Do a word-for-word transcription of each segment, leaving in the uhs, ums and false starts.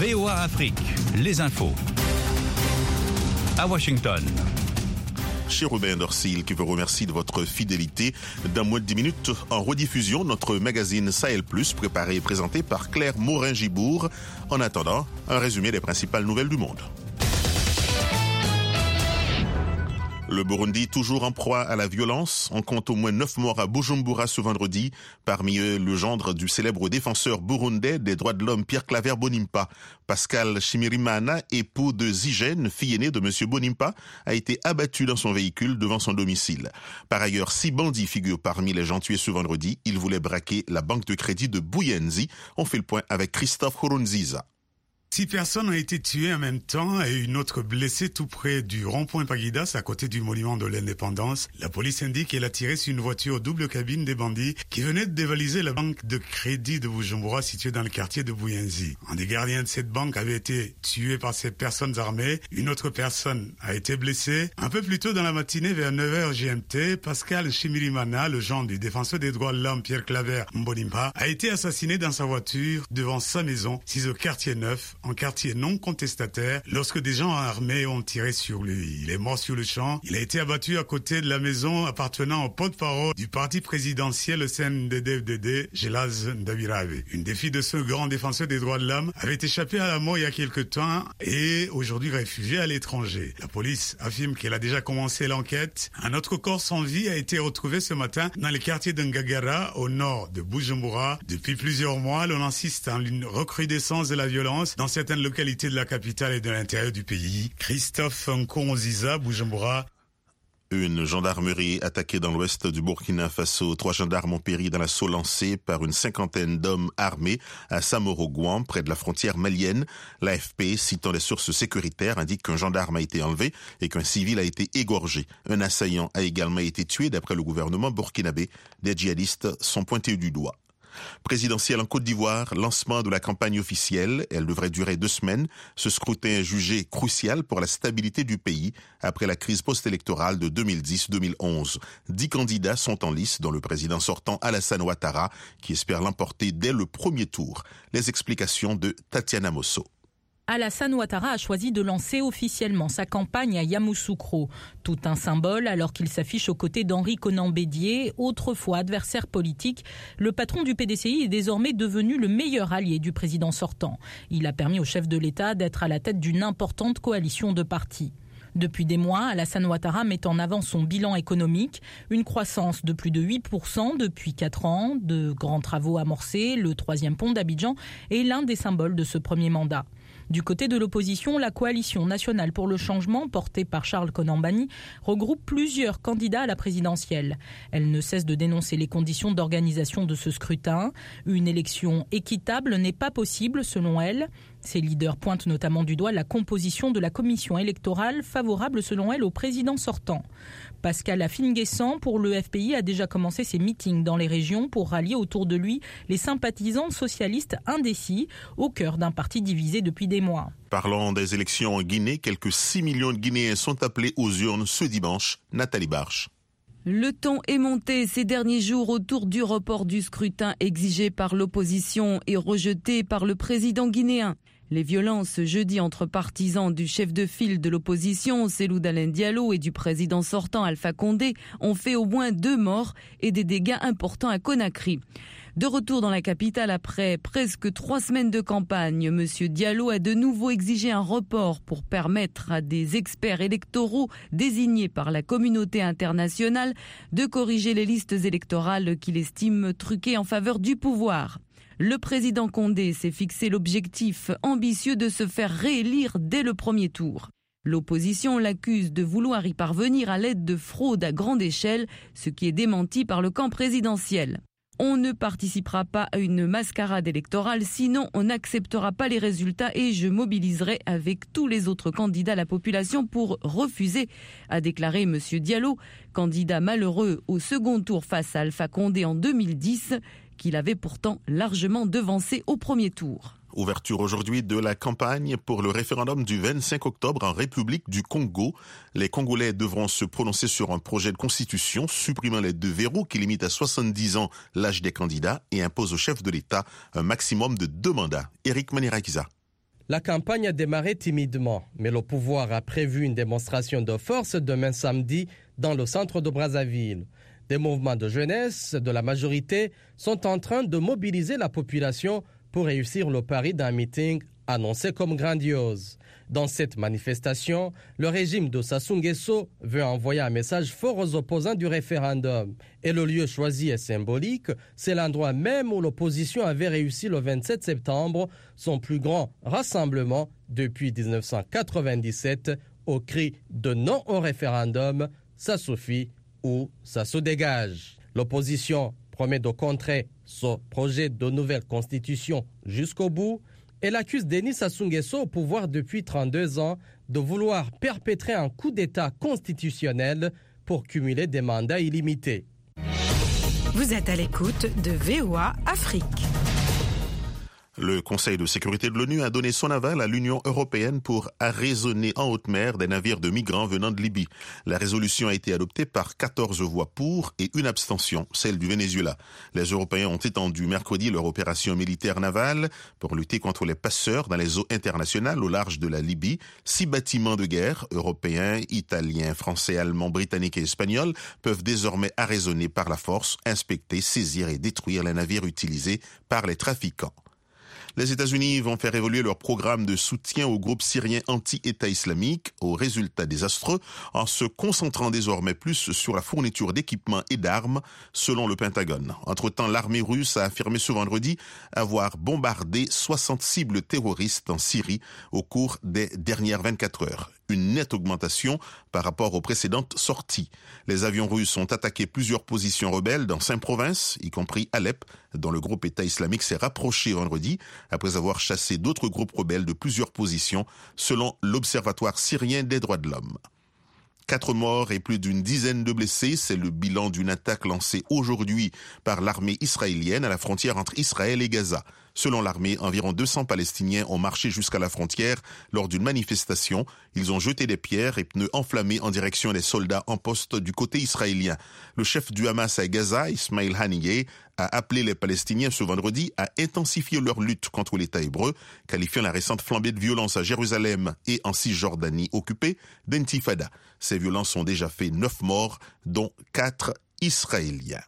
V O A Afrique, les infos. À Washington. Chez Robin Dorsil qui vous remercie de votre fidélité. Dans moins de dix minutes, en rediffusion, notre magazine Sahel Plus, préparé et présenté par Claire Morin-Gibourg. En attendant, un résumé des principales nouvelles du monde. Le Burundi, toujours en proie à la violence. On compte au moins neuf morts à Bujumbura ce vendredi. Parmi eux, le gendre du célèbre défenseur burundais des droits de l'homme Pierre Claver Bonimpa. Pascal Chimirimana, époux de Zigène, fille aînée de M. Bonimpa, a été abattu dans son véhicule devant son domicile. Par ailleurs, six bandits figurent parmi les gens tués ce vendredi. Ils voulaient braquer la banque de crédit de Buyenzi. On fait le point avec Christophe Horunziza. Six personnes ont été tuées en même temps et une autre blessée tout près du rond-point Paguidas, à côté du monument de l'indépendance. La police indique qu'elle a tiré sur une voiture double cabine des bandits qui venaient de dévaliser la banque de crédit de Bujumbura située dans le quartier de Buyenzi. Un des gardiens de cette banque avait été tué par ces personnes armées. Une autre personne a été blessée. Un peu plus tôt dans la matinée, vers neuf heures G M T, Pascal Chimirimana, le gendre du défenseur des droits de l'homme Pierre Claver Mbonimpa, a été assassiné dans sa voiture devant sa maison, située au quartier neuf, en quartier non contestataire, lorsque des gens armés ont tiré sur lui. Il est mort sur le champ. Il a été abattu à côté de la maison appartenant au porte-parole du parti présidentiel, le C N D D F D D, Gelaz Ndabirabe. Une des filles de ce grand défenseur des droits de l'homme avait échappé à la mort il y a quelque temps et aujourd'hui réfugiée à l'étranger. La police affirme qu'elle a déjà commencé l'enquête. Un autre corps sans vie a été retrouvé ce matin dans le quartier de Ngagara, au nord de Bujumbura. Depuis plusieurs mois, l'on insiste en une recrudescence de la violence dans certaines localités de la capitale et de l'intérieur du pays. Christophe Nkonziza, Bujumbura. Une gendarmerie attaquée dans l'ouest du Burkina Faso. Trois gendarmes ont péri dans l'assaut lancé par une cinquantaine d'hommes armés à Samoro-Gouan, près de la frontière malienne. L'A F P, citant des sources sécuritaires, indique qu'un gendarme a été enlevé et qu'un civil a été égorgé. Un assaillant a également été tué d'après le gouvernement burkinabé. Des djihadistes sont pointés du doigt. Présidentielle en Côte d'Ivoire, lancement de la campagne officielle. Elle devrait durer deux semaines. Ce scrutin est jugé crucial pour la stabilité du pays après la crise post-électorale de deux mille dix deux mille onze. Dix candidats sont en lice, dont le président sortant Alassane Ouattara, qui espère l'emporter dès le premier tour. Les explications de Tatiana Mosso. Alassane Ouattara a choisi de lancer officiellement sa campagne à Yamoussoukro. Tout un symbole alors qu'il s'affiche aux côtés d'Henri Konan Bédié, autrefois adversaire politique. Le patron du P D C I est désormais devenu le meilleur allié du président sortant. Il a permis au chef de l'État d'être à la tête d'une importante coalition de partis. Depuis des mois, Alassane Ouattara met en avant son bilan économique, une croissance de plus de huit pour cent depuis quatre ans, de grands travaux amorcés, le troisième pont d'Abidjan est l'un des symboles de ce premier mandat. Du côté de l'opposition, la coalition nationale pour le changement, portée par Charles Konan-Banny, regroupe plusieurs candidats à la présidentielle. Elle ne cesse de dénoncer les conditions d'organisation de ce scrutin. Une élection équitable n'est pas possible, selon elle. Ses leaders pointent notamment du doigt la composition de la commission électorale, favorable selon elle au président sortant. Pascal Afine-Guessant, pour le F P I, a déjà commencé ses meetings dans les régions pour rallier autour de lui les sympathisants socialistes indécis, au cœur d'un parti divisé depuis des mois. Parlant des élections en Guinée, quelques six millions de Guinéens sont appelés aux urnes ce dimanche. Nathalie Barche. Le ton est monté ces derniers jours autour du report du scrutin exigé par l'opposition et rejeté par le président guinéen. Les violences jeudi entre partisans du chef de file de l'opposition, Cellou Dalein Diallo, et du président sortant Alpha Condé ont fait au moins deux morts et des dégâts importants à Conakry. De retour dans la capitale après presque trois semaines de campagne, M. Diallo a de nouveau exigé un report pour permettre à des experts électoraux désignés par la communauté internationale de corriger les listes électorales qu'il estime truquées en faveur du pouvoir. Le président Condé s'est fixé l'objectif ambitieux de se faire réélire dès le premier tour. L'opposition l'accuse de vouloir y parvenir à l'aide de fraudes à grande échelle, ce qui est démenti par le camp présidentiel. On ne participera pas à une mascarade électorale, sinon on n'acceptera pas les résultats et je mobiliserai avec tous les autres candidats la population pour refuser, a déclaré M. Diallo, candidat malheureux au second tour face à Alpha Condé en deux mille dix, qu'il avait pourtant largement devancé au premier tour. Ouverture aujourd'hui de la campagne pour le référendum du vingt-cinq octobre en République du Congo. Les Congolais devront se prononcer sur un projet de constitution supprimant les deux verrous qui limitent à soixante-dix ans l'âge des candidats et imposent au chef de l'État un maximum de deux mandats. Éric Manirakiza. La campagne a démarré timidement, mais le pouvoir a prévu une démonstration de force demain samedi dans le centre de Brazzaville. Des mouvements de jeunesse de la majorité sont en train de mobiliser la population pour réussir le pari d'un meeting annoncé comme grandiose. Dans cette manifestation, le régime de Sassou Nguesso veut envoyer un message fort aux opposants du référendum. Et le lieu choisi est symbolique, c'est l'endroit même où l'opposition avait réussi le vingt-sept septembre son plus grand rassemblement depuis dix-neuf cent quatre-vingt-dix-sept au cri de non au référendum, ça suffit ou ça se dégage. L'opposition promet de contrer ce projet de nouvelle constitution jusqu'au bout. Elle accuse Denis Sassou Nguesso au pouvoir depuis trente-deux ans de vouloir perpétrer un coup d'État constitutionnel pour cumuler des mandats illimités. Vous êtes à l'écoute de V O A Afrique. Le Conseil de sécurité de l'ONU a donné son aval à l'Union européenne pour arraisonner en haute mer des navires de migrants venant de Libye. La résolution a été adoptée par quatorze voix pour et une abstention, celle du Venezuela. Les Européens ont étendu mercredi leur opération militaire navale pour lutter contre les passeurs dans les eaux internationales au large de la Libye. Six bâtiments de guerre, européens, italiens, français, allemands, britanniques et espagnols, peuvent désormais arraisonner par la force, inspecter, saisir et détruire les navires utilisés par les trafiquants. Les États-Unis vont faire évoluer leur programme de soutien au groupe syrien anti-État islamique aux résultats désastreux en se concentrant désormais plus sur la fourniture d'équipements et d'armes, selon le Pentagone. Entre-temps, l'armée russe a affirmé ce vendredi avoir bombardé soixante cibles terroristes en Syrie au cours des dernières vingt-quatre heures. Une nette augmentation par rapport aux précédentes sorties. Les avions russes ont attaqué plusieurs positions rebelles dans cinq provinces, y compris Alep, dont le groupe État islamique s'est rapproché vendredi, après avoir chassé d'autres groupes rebelles de plusieurs positions, selon l'Observatoire syrien des droits de l'homme. Quatre morts et plus d'une dizaine de blessés, c'est le bilan d'une attaque lancée aujourd'hui par l'armée israélienne à la frontière entre Israël et Gaza. Selon l'armée, environ deux cents Palestiniens ont marché jusqu'à la frontière lors d'une manifestation. Ils ont jeté des pierres et pneus enflammés en direction des soldats en poste du côté israélien. Le chef du Hamas à Gaza, Ismail Haniyeh, a appelé les Palestiniens ce vendredi à intensifier leur lutte contre l'État hébreu, qualifiant la récente flambée de violence à Jérusalem et en Cisjordanie occupée d'intifada. Ces violences ont déjà fait neuf morts, dont quatre Israéliens.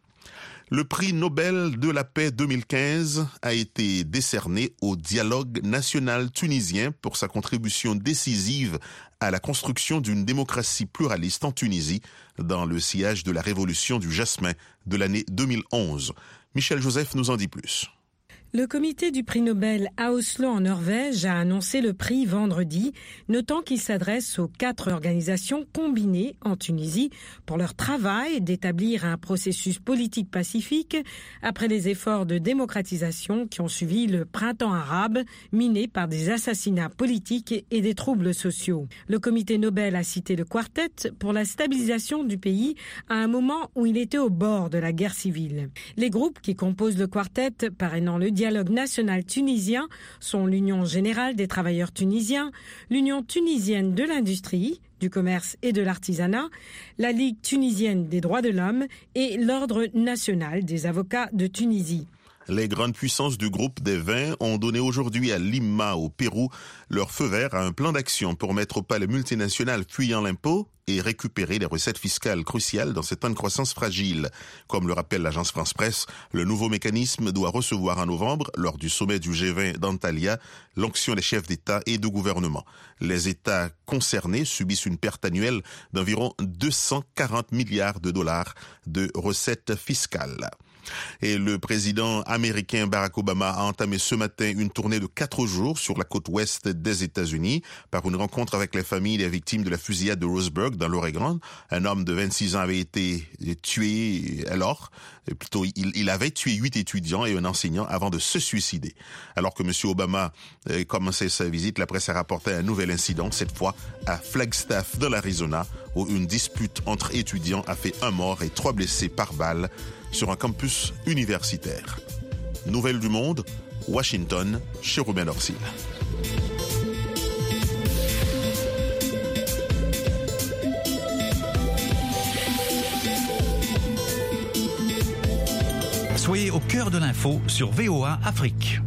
Le prix Nobel de la paix deux mille quinze a été décerné au dialogue national tunisien pour sa contribution décisive à la construction d'une démocratie pluraliste en Tunisie dans le sillage de la révolution du jasmin de l'année deux mille onze. Michel Joseph nous en dit plus. Le comité du prix Nobel à Oslo en Norvège a annoncé le prix vendredi, notant qu'il s'adresse aux quatre organisations combinées en Tunisie pour leur travail d'établir un processus politique pacifique après les efforts de démocratisation qui ont suivi le printemps arabe miné par des assassinats politiques et des troubles sociaux. Le comité Nobel a cité le quartet pour la stabilisation du pays à un moment où il était au bord de la guerre civile. Les groupes qui composent le quartet parrainant le dialogue national tunisien sont l'Union générale des travailleurs tunisiens, l'Union tunisienne de l'industrie, du commerce et de l'artisanat, la Ligue tunisienne des droits de l'homme et l'Ordre national des avocats de Tunisie. Les grandes puissances du groupe des vingt ont donné aujourd'hui à Lima, au Pérou, leur feu vert à un plan d'action pour mettre au pas les multinationales fuyant l'impôt et récupérer les recettes fiscales cruciales dans ces temps de croissance fragile. Comme le rappelle l'agence France-Presse, le nouveau mécanisme doit recevoir en novembre, lors du sommet du G vingt d'Antalya, l'onction des chefs d'État et de gouvernement. Les États concernés subissent une perte annuelle d'environ deux cent quarante milliards de dollars de recettes fiscales. Et le président américain Barack Obama a entamé ce matin une tournée de quatre jours sur la côte ouest des États-Unis par une rencontre avec les familles des victimes de la fusillade de Roseburg dans l'Oregon. Un homme de vingt-six ans avait été tué alors, plutôt il, il avait tué huit étudiants et un enseignant avant de se suicider. Alors que M. Obama euh, commençait sa visite, la presse a rapporté un nouvel incident, cette fois à Flagstaff dans l'Arizona, où une dispute entre étudiants a fait un mort et trois blessés par balle sur un campus universitaire. Nouvelles du monde, Washington, chez Ruben Orsil. Soyez au cœur de l'info sur V O A Afrique.